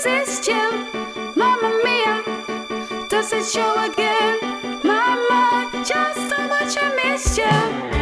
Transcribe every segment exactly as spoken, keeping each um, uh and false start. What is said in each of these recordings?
resist you? Mamma mia, does it show again? Mama, just how much I missed you.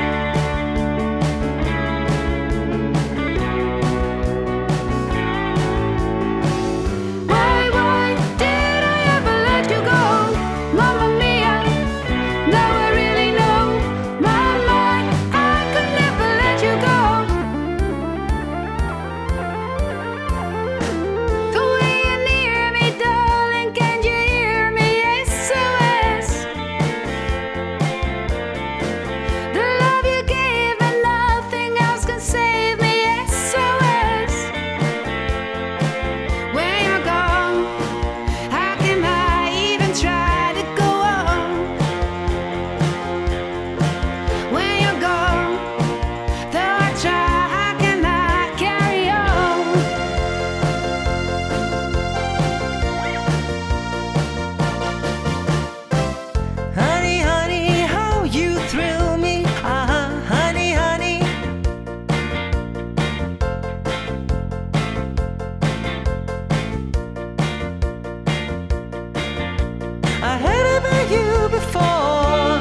I heard about you before.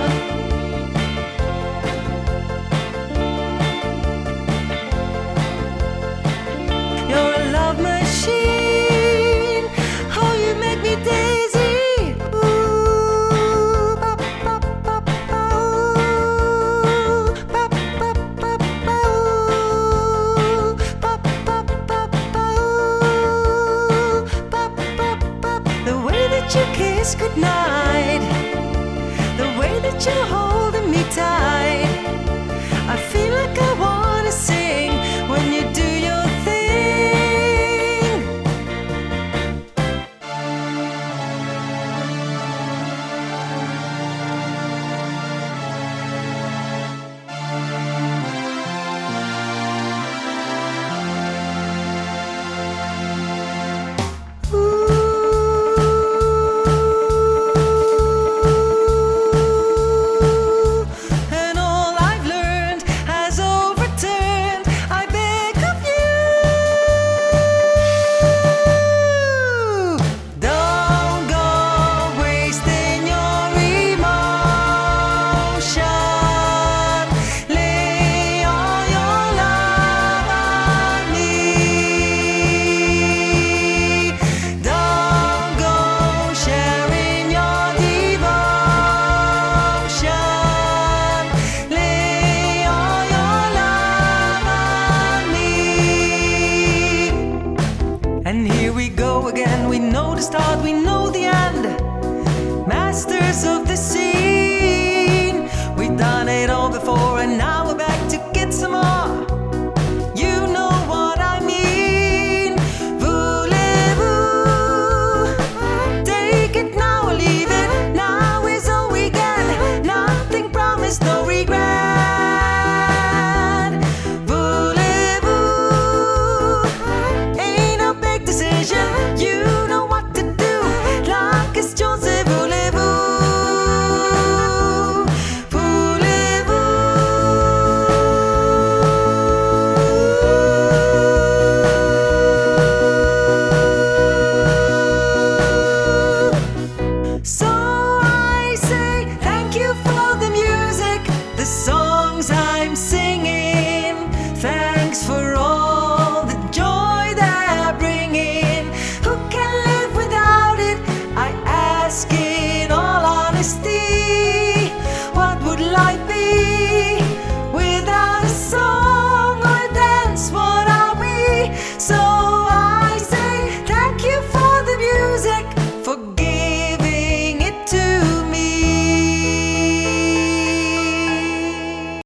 You're a love machine. Oh, you make me daisy. Ooh, ba, ba, ba, ba, ooh, ba, ba, ba, ba, ooh, ba, ba, ba, ba, ooh, ba, ba, ba. The way that you kiss goodnight, the way that you're holding me tight, I feel like I wanna sing when you do your thing. And here we go again, we know the start, we know the end. Masters of the scene, we've done it all before and now